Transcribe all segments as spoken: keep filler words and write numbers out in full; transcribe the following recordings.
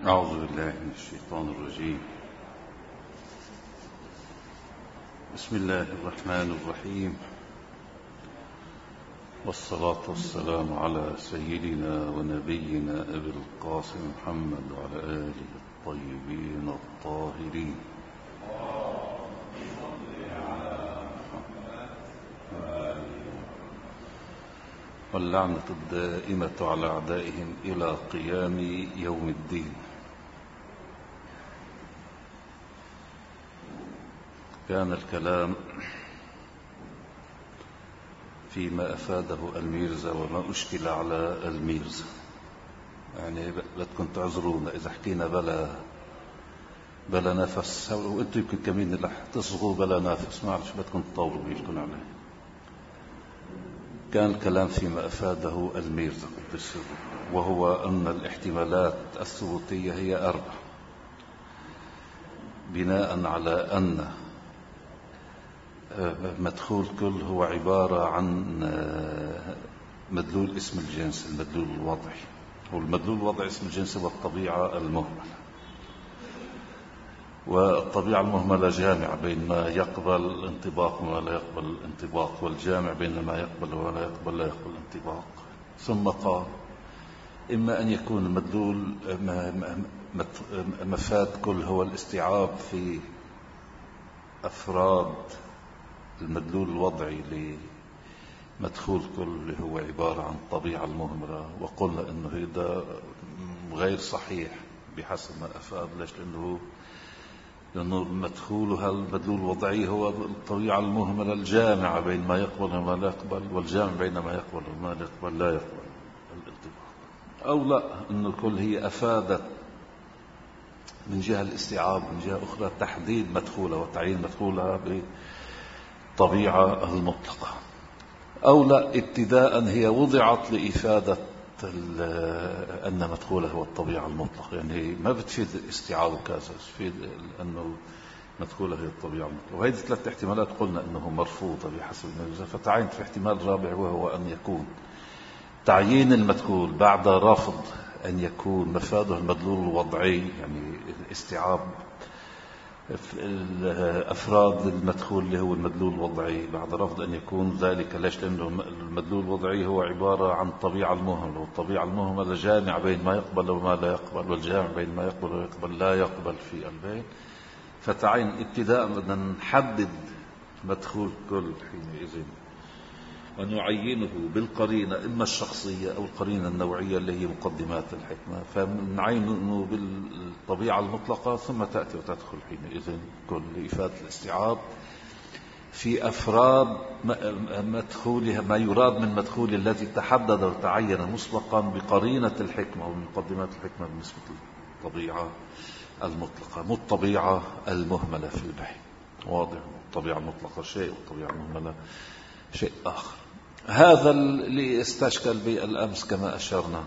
أعوذ بالله من الشيطان الرجيم. بسم الله الرحمن الرحيم، والصلاة والسلام على سيدنا ونبينا أبي القاسم محمد وعلى آله الطيبين الطاهرين. واللعنة الدائمة على أعدائهم إلى قيام يوم الدين. كان الكلام فيما أفاده الميرزا وما أشكل على الميرزا. يعني بدكم تعذرونا إذا حكينا بلا بلا نفس، وأنتم يمكن كمين اللي تصغوا بلا نفس، معلش بدكم تطولوا بيلكم عليه. كان الكلام فيما أفاده الميرزا قدس سره، وهو أن الاحتمالات الثبوتية هي أربع، بناء على أن مدخول كل هو عبارة عن مدلول اسم الجنس، المدلول الوضعي. والمدلول الوضعي اسم الجنس هو الطبيعة المهملة، والطبيعة المهملة جامع بين ما يقبل الانطباق وما لا يقبل الانطباق، والجامع بين ما يقبل وما لا يقبل لا يقبل الانطباق. ثم قال إما أن يكون المدلول مفاد كل هو الاستيعاب في أفراد المدلول الوضعي لمدخول كل اللي هو عبارة عن الطبيعة المهملة، وقلنا إنه هذا غير صحيح بحسب ما أفاد. ليش؟ لأنه لأنه مدخولها المدلول الوضعي هو الطبيعة المهملة الجامعة بين ما يقبل وما لا يقبل، والجامع بين ما يقبل وما لا يقبل لا يقبل الانطباق. أو لا، إنه الكل هي أفادت من جهة الاستيعاب، من جهة أخرى تحديد مدخولها وتعيين مدخولها بالطبيعة المطلقة. أو لا، ابتداء هي وضعت لإفادة أن مدخولها هو الطبيعة المطلقة، يعني هي ما بتفيد استيعاب كذا، بتفيد أنه مدخولها هي الطبيعة المطلقة. وهذه ثلاث احتمالات قلنا أنه مرفوضة بحسب الميرزا، فتعين في احتمال رابع، وهو أن يكون تعيين المدخول بعد رفض أن يكون مفاده المدلول الوضعي، يعني استيعاب أفراد المدخول اللي هو المدلول الوضعي بعد رفض أن يكون ذلك. ليش؟ لأنه المدلول الوضعي هو عبارة عن الطبيعة المهملة، والطبيعة المهملة جامع بين ما يقبل وما لا يقبل، والجامع بين ما يقبل وما يقبل لا يقبل في البين. فتعين ابتداء بدنا نحدد مدخول كل حينئذ ونعينه بالقرينة، إما الشخصية أو القرينة النوعية اللي هي مقدمات الحكمة، فنعينه بالطبيعة المطلقة، ثم تأتي وتدخل حينئذ كل لإفادة الاستيعاب في أفراد مدخولها، ما يراد من مدخول الذي تحدد وتعين مسبقا بقرينة الحكمة ومقدمات الحكمة بالنسبة للطبيعة المطلقة، مو الطبيعة المهملة في البحث. واضح؟ الطبيعة المطلقة شيء والطبيعة المهملة شيء آخر. هذا اللي استشكل بالأمس كما أشرنا.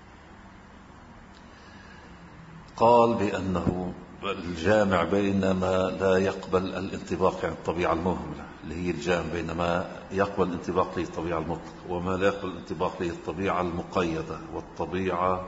قال بأنه الجامع بين ما لا يقبل الانطباق، يعني الطبيعة المهملة اللي هي الجامع بين ما يقبل الانطباق له الطبيعة المطلقة، وما لا يقبل الانطباق له الطبيعة المقيدة، والطبيعة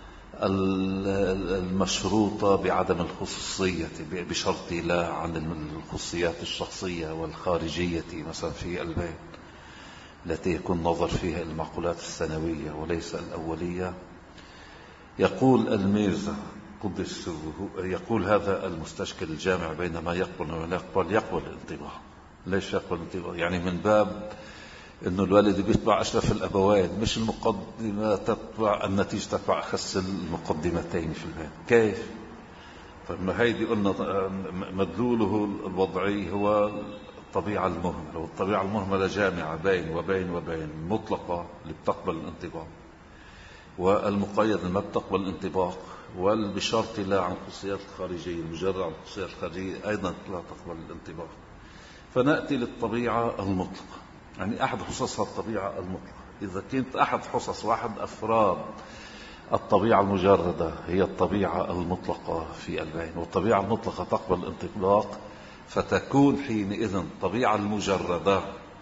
المشروطة بعدم الخصوصية بشرط لا عن الخصوصيات الشخصية والخارجية مثلا في البيت، التي يكون نظر فيها المعقولات الثانوية وليس الأولية. يقول الميرزا قدس سره، يقول هذا المستشكل الجامع بين ما يقبل وما لا يقبل يقبل الانطباق. ليش يقبل الانطباق؟ يعني من باب إنه الوالد بيتبع أشرف الأبوين، مش المقدمة تتبع النتيجة تتبع أخس المقدمتين في البيت. كيف؟ فما هيدي قلنا مدلوله الوضعي هو الطبيعة المهملة، والطبيعة المهملة جامعة بين وبين وبين المطلقة اللي بتقبل الانطباق، والمقيد اللي ما بتقبل الانطباق، والبشرط لا عن خصوصيات الخارجية، المجرد عن خصوصيات الخارجية أيضا لا تقبل الانطباق. فنأتي للطبيعة المطلقة، يعني أحد حصصها الطبيعة المطلقة. إذا كنت أحد حصص واحد أفراد الطبيعة المجردة هي الطبيعة المطلقة في البين، والطبيعة المطلقة تقبل الانطباق، فتكون حينئذ الطبيعة المجردة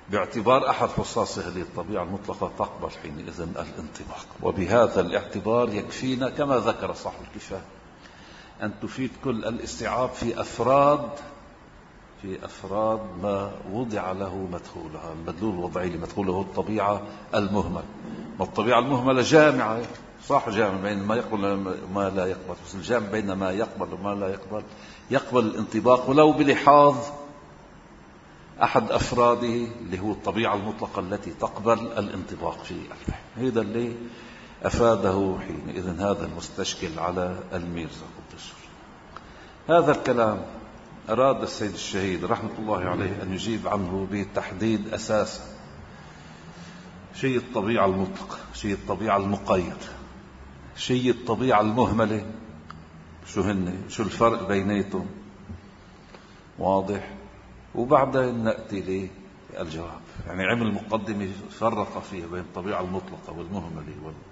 باعتبار أحد خصائص هذه الطبيعة المطلقة تقبل حينئذ الانطباق. وبهذا الاعتبار يكفينا كما ذكر صاحب الكفاية أن تفيد كل الاستيعاب في أفراد في أفراد ما وضع له مدخولها، المدلول الوضعي لمدخوله الطبيعة المهمل. والطبيعة المهملة جامعة، صح، جامع بين ما يقبل وما لا يقبل، بس الجامع بين ما يقبل وما لا يقبل يقبل الانطباق ولو بلحاظ أحد أفراده اللي هو الطبيعة المطلقة التي تقبل الانطباق في الفهم. هذا اللي أفاده حينئذ هذا المستشكل على الميرزا قدس. هذا الكلام أراد السيد الشهيد رحمة الله عليه أن يجيب عنه بتحديد أساسا شيء الطبيعة المطلقة، شيء الطبيعة المقيد، شيء الطبيعة المهملة، شو هن، شو الفرق بيناتهم، واضح. وبعدين نأتي للجواب. يعني عمل مقدمة فرق فيها بين الطبيعة المطلقة والمهملة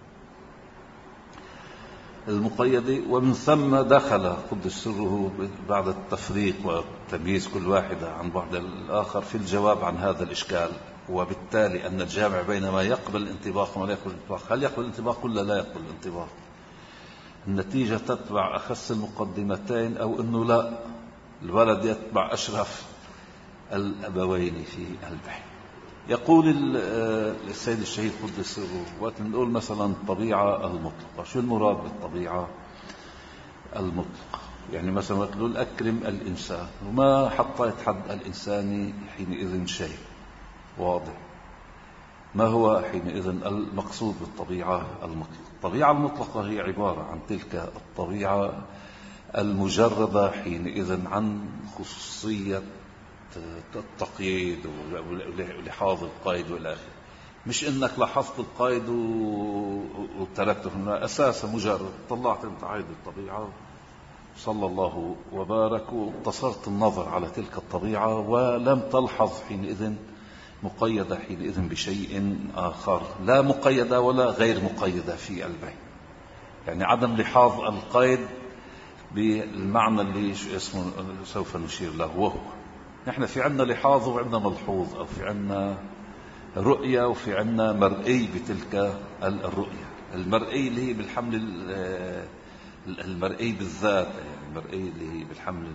والمقيدة، ومن ثم دخل قدس سره بعد التفريق وتمييز كل واحدة عن بعض الآخر في الجواب عن هذا الإشكال. وبالتالي أن الجامع بين ما يقبل الانطباق وما لا يقبل الانطباق، هل يقبل الانطباق ولا لا يقبل الانطباق؟ النتيجة تتبع أخس المقدمتين، أو أنه لا، الولد يتبع أشرف الأبوين في البحث. يقول السيد الشهيد قدس سره وقت نقول مثلا الطبيعة المطلقة، شو المراد بالطبيعة المطلقة؟ يعني مثلا وقت نقول أكرم الإنسان، وما حطيت حد الإنسان حينئذ شيء واضح. ما هو حينئذ المقصود بالطبيعة المطلقة؟ الطبيعة المطلقة هي عبارة عن تلك الطبيعة المجردة حينئذ عن خصوصية التقييد ولحاظ القيد والآخر. مش انك لاحظت القيد وتركته هنا، اساسا مجرد طلعت انت عيد الطبيعة صلى الله وبارك واقتصرت النظر على تلك الطبيعة ولم تلحظ حينئذ مقيدة حينئذ بشيء آخر، لا مقيدة ولا غير مقيدة في البين. يعني عدم لحاظ القيد بالمعنى اللي اسمه سوف نشير له، وهو نحن في عنا لحاظ وعندنا ملحوظ، أو في عنا رؤية وفي عنا مرئي بتلك الرؤية. المرئي اللي هي بالحمل المرئي بالذات، يعني المرئي اللي هي بالحمل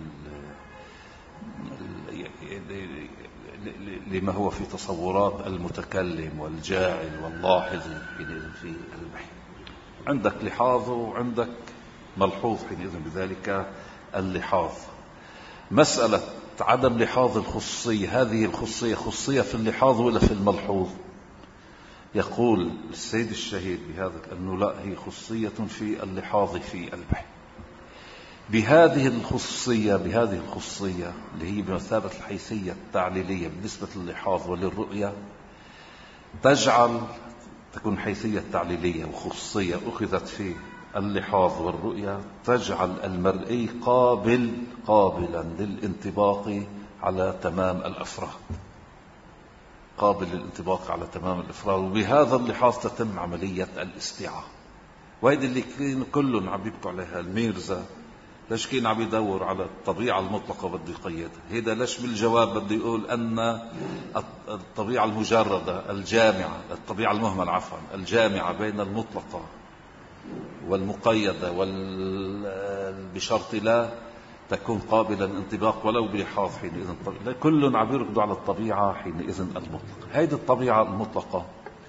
لما هو في تصورات المتكلم والجاعل واللاحظ في البحث. عندك لحاظ وعندك ملحوظ حينئذ بذلك اللحاظ. مسألة عدم لحاظ الخصوصية، هذه الخصوصية خصوصية في اللحاظ ولا في الملحوظ؟ يقول السيد الشهيد بهذا أنه لا، هي خصوصية في اللحاظ في البحث. بهذه الخصوصية بهذه الخصوصية اللي هي بمثابة الحيثية التعليلية بالنسبة لللحاظ وللرؤية، تجعل تكون حيثية تعليلية وخصوصية أخذت في اللحاظ والرؤية، تجعل المرئي قابل قابلا للانطباق على تمام الأفراد، قابل للانطباق على تمام الأفراد. وبهذا اللحاظ تتم عملية الاستيعاب. وهذا اللي كلهم عم يبكوا عليها الميرزا. ليش كين عم يدور على الطبيعة المطلقة بده يقيدها؟ هذا ليش بالجواب بده يقول أن الطبيعة المجردة الجامعة، الطبيعة المهملة عفوا الجامعة بين المطلقة والمقيدة بشرط لا تكون قابلا انطباق ولو بلحاظ حينئذ. كل عم يركضوا على الطبيعة حينئذ المطلقة. هذه الطبيعة المطلقة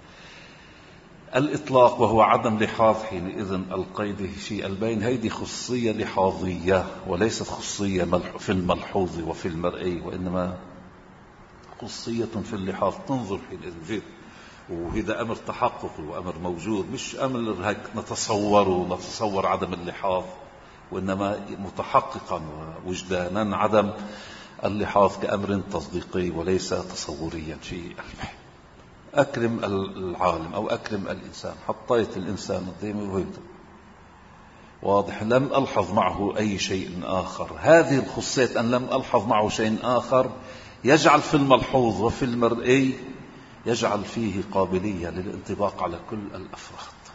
الإطلاق وهو عدم لحاظ حينئذ القيد في البين، هذه خصوصية لحاظية وليست خصوصية في الملحوظ وفي المرئي، وإنما خصوصية في اللحاظ. تنظر حينئذ فيه، وهذا أمر تحقق وأمر موجود، مش أمر هيك نتصوره نتصور عدم اللحاظ، وإنما متحققا وجدانا عدم اللحاظ كأمر تصديقي وليس تصوريا في البحث. أكرم العالم أو أكرم الإنسان، حطيت الإنسان قدامي وهيدا واضح، لم ألحظ معه أي شيء آخر. هذه الخصية أن لم ألحظ معه شيء آخر يجعل في الملحوظ وفي المرئي، يجعل فيه قابلية للانطباق على كل الأفراد.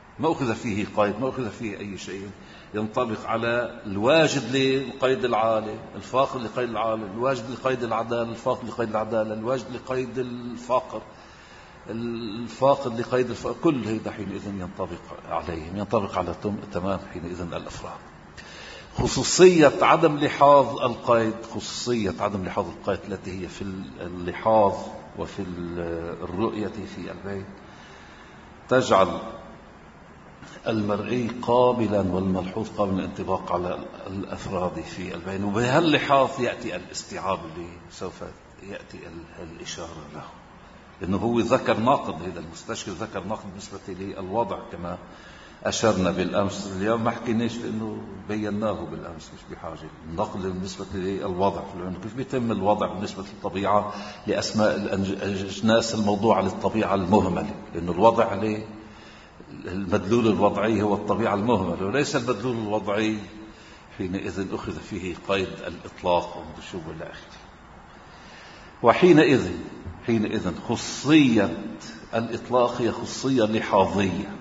ما أخذ فيه قيد، ما أخذ فيه أي شيء، ينطبق على الواجد لقيد العالة الفاقد لقيد العالة، الواجد لقيد العدالة الفاقد لقيد العدالة، الواجد لقيد الفقر الفاقد لقيد الفقر، كل هذا حينئذ ينطبق عليهم، ينطبق على تمام حينئذ الأفراد. خصوصية عدم لحاظ القيد، خصوصية عدم لحاظ القيد التي هي في اللحاظ وفي الرؤية في البيت تجعل المرئي قابلا والملحوظ قابلا للانطباق على الأفراد في البين. وبهاللحاظ يأتي الاستيعاب اللي سوف يأتي الإشارة له، لأنه هو ذكر ناقض، هذا المستشكل ذكر ناقض بالنسبة للوضع كما أشرنا بالأمس. اليوم ما حكيناش لأنه بيناه بالأمس، مش بحاجة النقل بالنسبة للوضع، كيف بيتم الوضع بالنسبة للطبيعة لأسماء الأجناس الموضوعة للطبيعة المهملة، لأنه الوضع عليه المدلول الوضعي هو الطبيعة المهملة وليس المدلول الوضعي حينئذ أخذ فيه قيد الإطلاق والنشوب إلى آخره. وحينئذ حينئذ خصية الإطلاق هي خصية لحاظية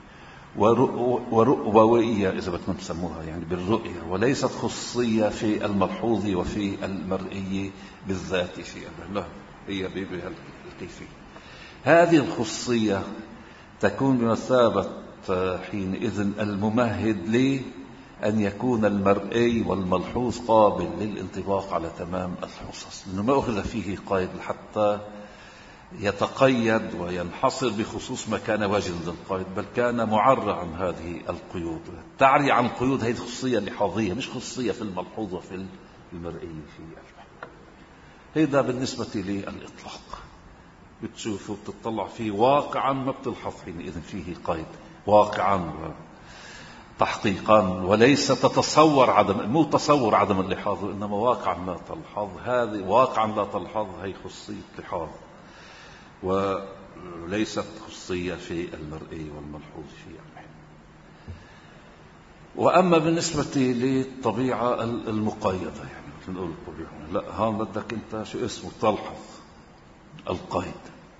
ورؤوية إذا بدكم تسموها، يعني بالرؤية، وليست خصية في الملحوظ وفي المرئي بالذات في الله، هي بهالكيفية. هذه الخصية تكون بمثابة حينئذ الممهد لأن يكون المرئي والملحوظ قابل للانطباق على تمام الخصص، لأنه ما أخذ فيه قيد حتى يتقيد وينحصر بخصوص ما كان واجدا للقيد، بل كان معرى عن هذه القيود. تعري عن القيود هذه خصوصية لحاظية، مش خصوصية في الملحوظ وفي المرئي في البحث. هذا بالنسبة للإطلاق، بتشوفوا بتطلع فيه واقعا ما بتلحظ حينئذ فيه قيد واقعا تحقيقا، وليس تتصور عدم، مو تصور عدم اللحاظ، إنما واقعا لا تلحظ. هذه واقعا لا تلحظ هي خصية لحاظ، وليست خصية في المرئي والملحوظ في البحث. وأما بالنسبة للطبيعة المقيدة، يعني مثل نقول الطبيعة، لا هون بدك أنت شو اسمه تلحظ القيد،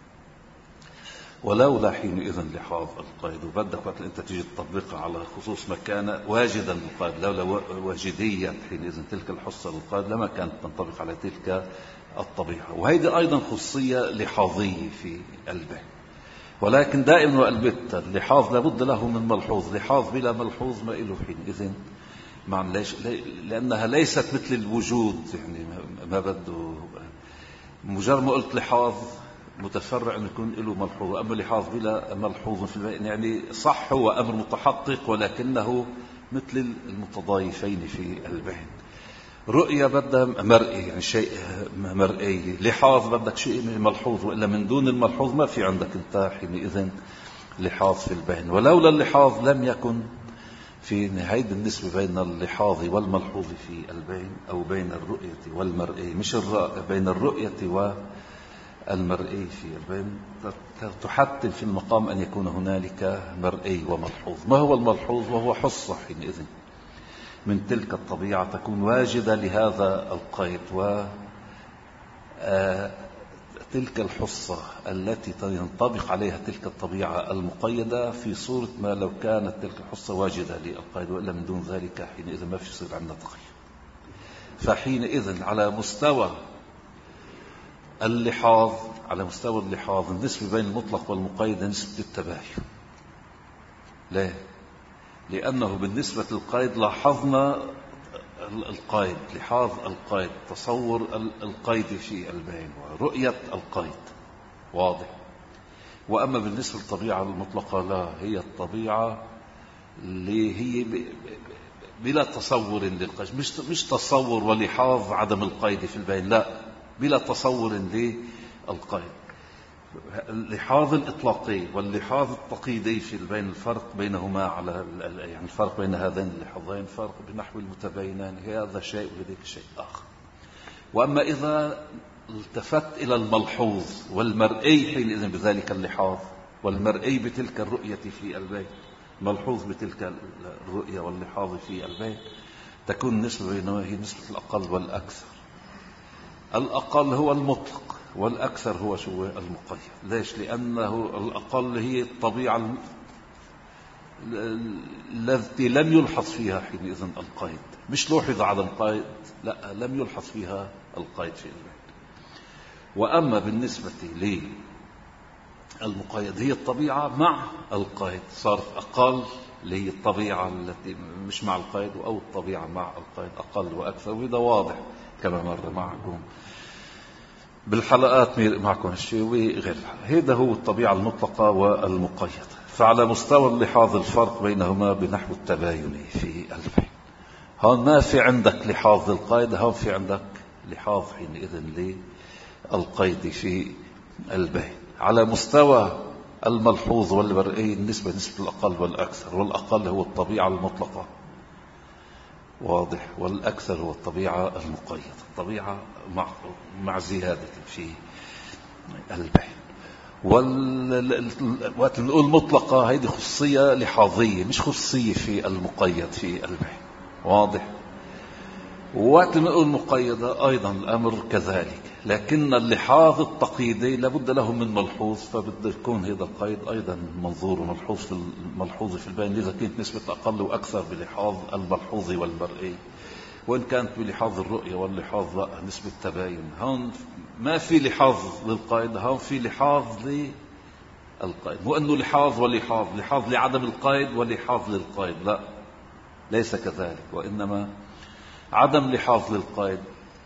ولولا حينئذ لحاظ القيد، وبدك وقت أنت تيجي تطبقها على خصوص ما كان واجدا للقيد، لولا واجدية حينئذ تلك الحصة للقيد لما كانت تنطبق على تلك الطبيعة. وهذه أيضا خصية لحاظية في البحث، ولكن دائما والبت اللحاظ لابد له من ملحوظ، لحاظ بلا ملحوظ ما إله حينئذ معنى، ليش؟ لأنها ليست مثل الوجود، يعني ما بده مجرد ما قلت لحاظ متفرع أن يكون له ملحوظ، أما لحاظ بلا ملحوظ في البيان يعني صح هو أمر متحقق ولكنه مثل المتضايفين في البيان. رؤية بدها مرئي، يعني شيء مرئي، لحاظ بدك شيء ملحوظ، وإلا من دون الملحوظ ما في عندك انت حينئذ لحاظ في البيان. ولولا اللحاظ لم يكن في نهاية النسبة بين اللحاظ والملحوظ في البين أو بين الرؤية والمرئي، مش بين الرؤية والمرئي في البين، تحتم في المقام أن يكون هنالك مرئي وملحوظ. ما هو الملحوظ؟ وهو حصة حينئذ من تلك الطبيعة تكون واجدة لهذا القيد، و تلك الحصة التي ينطبق عليها تلك الطبيعة المقيدة في صورة ما لو كانت تلك الحصة واجدة للقيد، وإلا من دون ذلك حينئذ ما في يصير عندنا تقييد. فحينئذ على مستوى اللحاظ، على مستوى اللحاظ النسبة بين المطلق والمقيد نسبة التباين. ليه؟ لأنه بالنسبة للقيد لاحظنا القيد، لحاظ القيد، تصور القيد في البين ورؤية القيد واضح. وأما بالنسبة للطبيعة المطلقة لا، هي الطبيعة اللي هي بلا تصور للقيد، مش مش تصور ولحاظ عدم القيد في البين، لا، بلا تصور للقيد. اللحاظ الإطلاقي واللحاظ التقييدي في البين، الفرق بينهما على يعني الفرق بين هذين اللحاظين فرق بنحو المتباينان، هذا شيء وذلك شيء آخر. وأما إذا التفت إلى الملحوظ والمرئي حينئذ بذلك اللحاظ، والمرئي بتلك الرؤية في البين، ملحوظ بتلك الرؤية واللحاظ في البين، تكون النسبة بينهما هي نسبة الأقل والأكثر. الأقل هو المطلق والأكثر هو شو المقيد. ليش؟ لأنه الأقل هي الطبيعة التي لم يلحظ فيها حينئذ القيد، مش لوحظ عدم قيد، لا، لم يلحظ فيها القيد في البيت. وأما بالنسبة للمقيد هي الطبيعة مع القيد، صارت أقل، اللي هي الطبيعة التي مش مع القيد، أو الطبيعة مع القيد أقل وأكثر. وهذا واضح كما مر معكم بالحلقات معكم الشيء وغيرها. هذا هو الطبيعة المطلقة والمقيدة. فعلى مستوى اللحاظ الفرق بينهما بنحو التباين في البين. هون ما في عندك لحاظ للقيد، هون في عندك لحاظ حينئذ للقيد في البين. على مستوى الملحوظ والمرئي النسبة نسبة الأقل والأكثر، والأقل هو الطبيعة المطلقة واضح، والأكثر هو الطبيعة المقيدة، الطبيعة مع, مع زيادة في البين. وقت نقول مطلقة هيدي خصوصية لحاظية، مش خصوصية في المقيد في البين، واضح. ووقت نقول مقيدة أيضا الأمر كذلك، لكن اللحاظ التقييدي لابد له من ملحوظ، فبده يكون هذا القيد أيضا منظور وملحوظ في الملحوظ في البين، إذا كانت نسبة أقل وأكثر بلحاظ الملحوظ والمرئي، وإن كانت بلحاظ الرؤية واللحاظ لا نسبة تباين. هون ما في لحاظ للقيد، هون في لحاظ للقيد، مو أنه لحاظ ولحاظ، لحاظ لعدم القيد ولحاظ للقيد، لا، ليس كذلك، وإنما عدم لحاظ للقيد،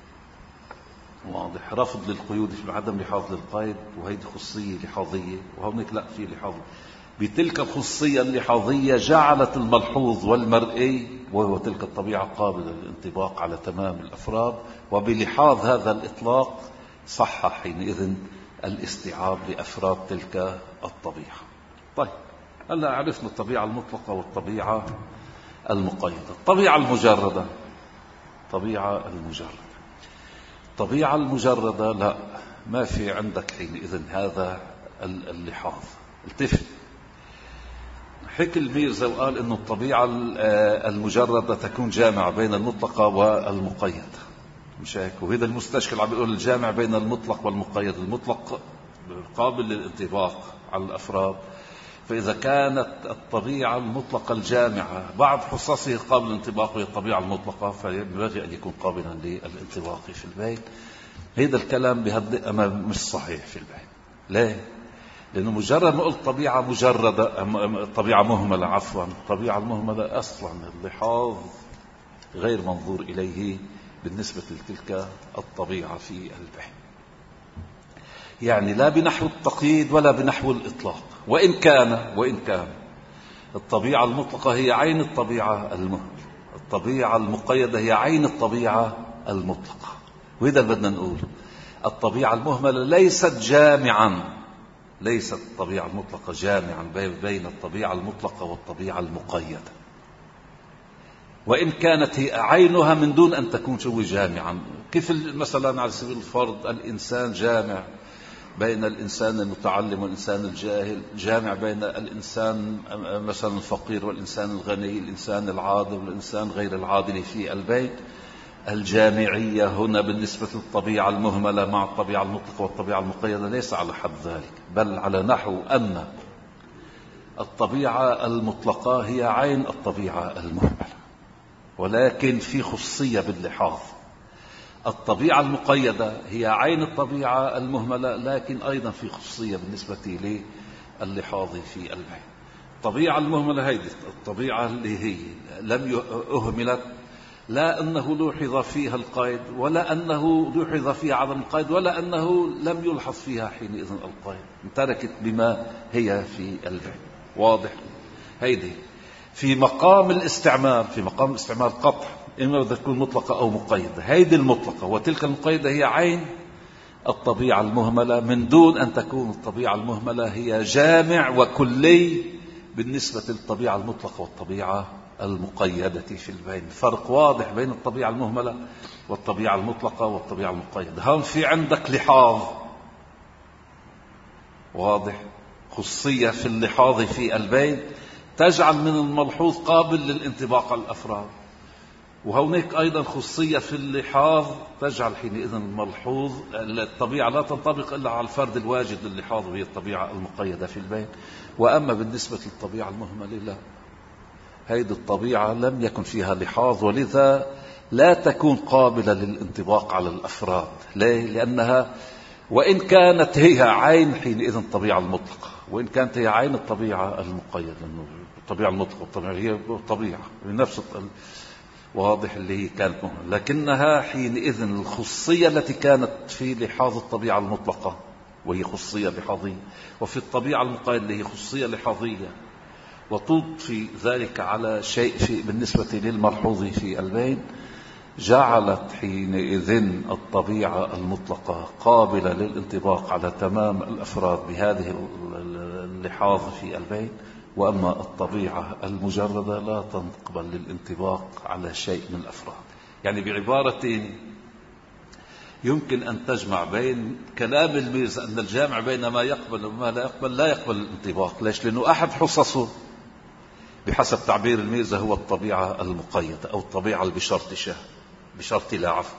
واضح، رفض للقيود في عدم لحاظ للقيد، وهيدي خصوصية لحاظية. وهونك لا، في لحاظ بتلك الخصوصية اللحاظية جعلت الملحوظ والمرئي وهو تلك الطبيعة قابلة للانطباق على تمام الأفراد، وبلحاظ هذا الإطلاق صح حينئذ الاستيعاب لأفراد تلك الطبيعة. طيب، هلا عرفنا الطبيعة المطلقة والطبيعة المقيدة. الطبيعة المجردة، طبيعة المجردة طبيعة المجردة لا، ما في عندك حينئذ هذا اللحاظ. التفت، حكي الميرزا وقال إنه الطبيعة المجردة تكون جامعة بين المطلقة والمقيدة، مش هيك؟ وهذا المستشكل عم بيقول الجامع بين المطلق والمقيد. المطلق قابل للانطباق على الأفراد، فإذا كانت الطبيعة المطلقة الجامعة بعض حصصه قابل للانطباق وهي الطبيعة المطلقة، فينبغي أن يكون قابلا للانطباق في البين. هذا الكلام بهدئ أما مش صحيح في البين. ليه؟ لأنه مجرد ما قلت طبيعة مجردة، طبيعة مهملة، عفوا، الطبيعة المهملة أصلا اللحاظ غير منظور إليه بالنسبة لتلك الطبيعة في البين، يعني لا بنحو التقييد ولا بنحو الإطلاق. وإن كان وإن كان الطبيعة المطلقة هي عين الطبيعة المهملة، الطبيعة المقيدة هي عين الطبيعة المطلقة. وإذا بدنا نقول الطبيعة المهملة ليست جامعا، ليست الطبيعة المطلقة جامعا بين الطبيعة المطلقة والطبيعة المقيدة، وإن كانت هي عينها من دون أن تكون شو جامعا. كيف مثلا على سبيل الفرض الإنسان جامع بين الإنسان المتعلم والإنسان الجاهل، جامع بين الإنسان مثلا الفقير والإنسان الغني، الإنسان العادل والإنسان غير العادل في البيت. الجامعية هنا بالنسبة للطبيعة المهملة مع الطبيعة المطلقة والطبيعة المقيدة ليس على حد ذلك، بل على نحو أن الطبيعة المطلقة هي عين الطبيعة المهملة، ولكن في خصية باللحاظ. الطبيعة المقيدة هي عين الطبيعة المهملة، لكن أيضا في خصية بالنسبة لللحاظ في البين. الطبيعة المهملة هذه الطبيعة اللي هي لم أهملت، لا أنه لوحظ فيها القيد، ولا أنه لوحظ فيها عدم القيد، ولا أنه لم يلحظ فيها حينئذ القيد، تركت بما هي في البين، واضح؟ هيدي في مقام الاستعمال، في مقام الاستعمال قطع، إما بدها تكون مطلقة أو مقيدة. هيدي المطلقة، وتلك المقيدة هي عين الطبيعة المهملة، من دون أن تكون الطبيعة المهملة هي جامع وكلي بالنسبة للطبيعة المطلقة والطبيعة المقيدة في البين. فرق واضح بين الطبيعة المهملة والطبيعة المطلقة والطبيعة المقيدة. هون في عندك لحاظ واضح، خصية في اللحاظ في البين تجعل من الملحوظ قابل للانطباق على الأفراد، وهناك أيضا خصية في اللحاظ تجعل حينئذ الملحوظ الطبيعة لا تنطبق إلا على الفرد الواجد لللحاظ، وهي الطبيعة المقيدة في البين. وأما بالنسبة للطبيعة المهملة لا، هذه الطبيعة لم يكن فيها لحاظ، ولذا لا تكون قابلة للانطباق على الأفراد. ليه؟ لأنها وإن كانت هي عين حينئذ الطبيعة المطلقة، وإن كانت هي عين الطبيعة المقيدة، الطبيعة المطلقة الطبيعة هي طبيعة بنفس واضح اللي هي كانت مهمة، لكنها حينئذ الخصية التي كانت في لحاظ الطبيعة المطلقة وهي خصية لحاظية، وفي الطبيعة المقيدة اللي هي خصية لحاظية، وتضفي ذلك على شيء في بالنسبة للملحوظ في البين، جعلت حينئذ الطبيعة المطلقة قابلة للانطباق على تمام الأفراد بهذه اللحاظ في البين، وأما الطبيعة المجردة لا تقبل للانطباق على شيء من الأفراد. يعني بعبارة يمكن أن تجمع بين كلام الميرزا أن الجامع بين ما يقبل وما لا يقبل لا يقبل الانطباق. ليش؟ لأنه أحد حصصه بحسب تعبير الميرزا هو الطبيعة المقيدة أو الطبيعة بشرط شاه بشرط لا عفو،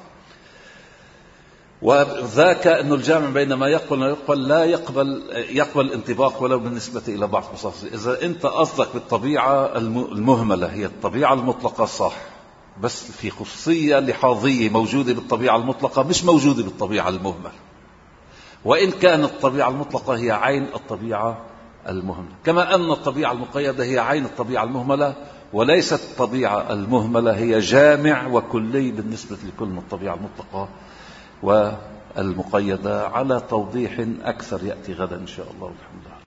وذاك أن الجامع بين ما يقبل وما يقبل لا يقبل يقبل الانطباق ولو بالنسبة إلى بعض خصائصه. إذا أنت قصدك بالطبيعة المهملة هي الطبيعة المطلقة صح، بس في خصية لحاظية موجودة بالطبيعة المطلقة مش موجودة بالطبيعة المهملة، وإن كانت الطبيعة المطلقة هي عين الطبيعة المهملة، كما أن الطبيعة المقيدة هي عين الطبيعة المهملة، وليست الطبيعة المهملة هي جامع وكلي بالنسبة لكل من الطبيعة المطلقة والمقيدة. على توضيح أكثر يأتي غدا إن شاء الله. الحمد لله.